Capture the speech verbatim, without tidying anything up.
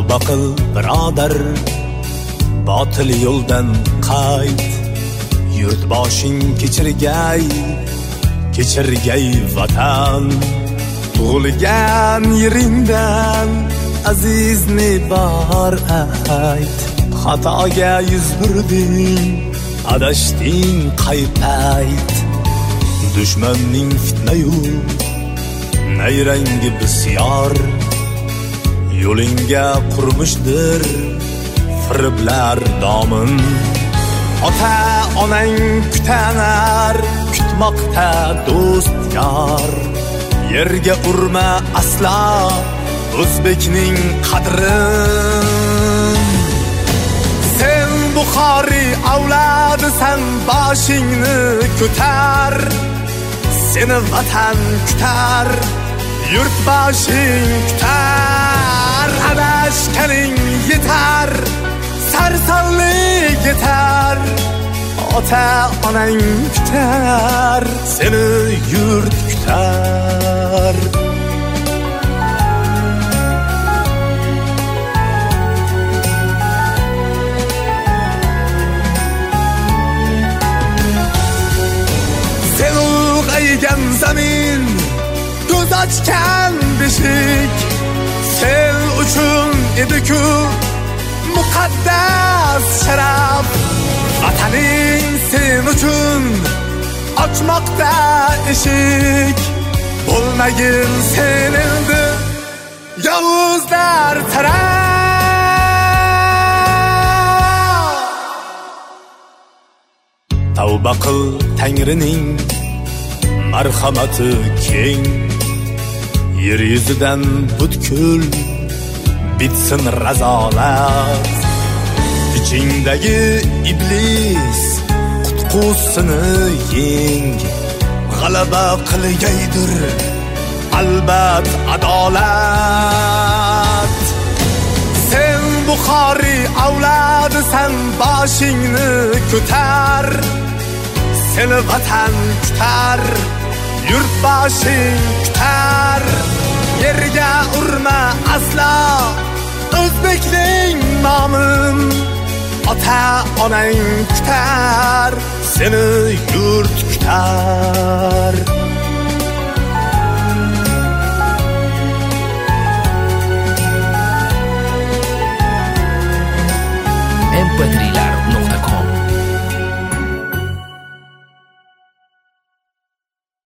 tavba qil birodar, botil yo'ldan qayt. Yurtboshing kechirgay, kechirgay vatan. Tug'ilgan yeringdan azizni bor ayt. Xatoga yuz burding, adashding qaypayt. Dushmanning fitnayu nayrangi bisyor, yo'lingga qurmishdir firiblar domin. Ota onang kutanar, kutmoqda do'st yor. Yerga urma asla o'zbekning qadrin. Sen Buxoriy avlodisan, boshingni ko'tar. Seni vatan kutar, yurtboshing kutar. Adashganing yetar, sarsonlik yetar. Ota onang kutar, seni yurt kutar. Sen ulg'aygan zamin, ko'z ochgan beshik. Sen uchun edi-ku muqaddas sharaf. Vataning sen uchun ochmoqda eshik. Bo'lmagin sen endi yovuzlar taraf. Tavba qil Tangrining marhamati keng. Yer yuzidan butkul bitsin razolat. İçindagi iblis qutqusini yeng. G'alaba qilgaydir albat adolat. Sen Buxoriy avlodisan, boshingni ko'tar. Seni vatan kutar, yurtboshing kutar. Yerga urma asla o'zbekning nomin. Ota onang kutar, seni yurt kutar. em pe tri Largo.